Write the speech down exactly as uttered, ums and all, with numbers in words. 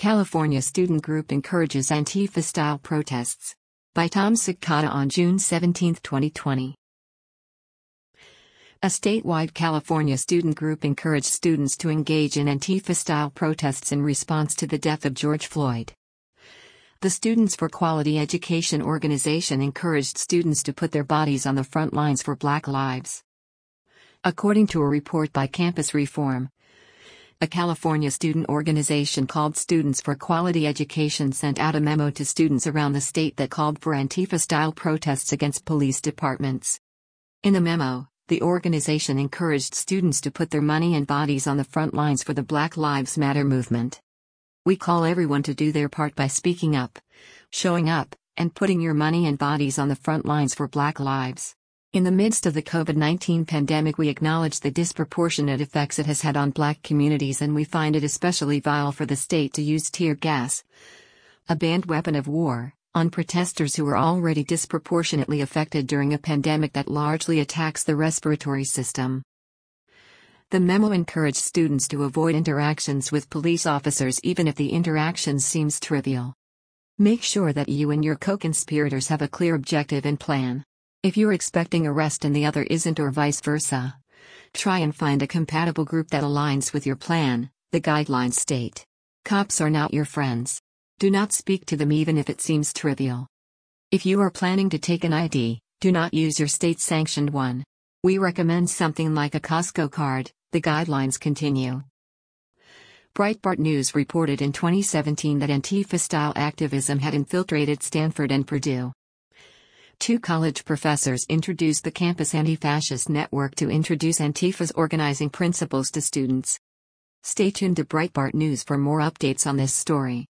California student group encourages Antifa-style protests. By Tom Sakata on June seventeenth, twenty twenty. A statewide California student group encouraged students to engage in Antifa-style protests in response to the death of George Floyd. The Students for Quality Education organization encouraged students to put their bodies on the front lines for Black lives. According to a report by Campus Reform, a California student organization called Students for Quality Education sent out a memo to students around the state that called for Antifa-style protests against police departments. In the memo, the organization encouraged students to put their money and bodies on the front lines for the Black Lives Matter movement. We call everyone to do their part by speaking up, showing up, and putting your money and bodies on the front lines for Black lives. In the midst of the COVID nineteen pandemic, we acknowledge the disproportionate effects it has had on Black communities, and we find it especially vile for the state to use tear gas, a banned weapon of war, on protesters who are already disproportionately affected during a pandemic that largely attacks the respiratory system. The memo encouraged students to avoid interactions with police officers even if the interaction seems trivial. Make sure that you and your co-conspirators have a clear objective and plan. If you're expecting arrest and the other isn't, or vice versa, try and find a compatible group that aligns with your plan, the guidelines state. Cops are not your friends. Do not speak to them even if it seems trivial. If you are planning to take an I D, do not use your state-sanctioned one. We recommend something like a Costco card, the guidelines continue. Breitbart News reported in twenty seventeen that Antifa-style activism had infiltrated Stanford and Purdue. Two college professors introduced the Campus Anti-Fascist Network to introduce Antifa's organizing principles to students. Stay tuned to Breitbart News for more updates on this story.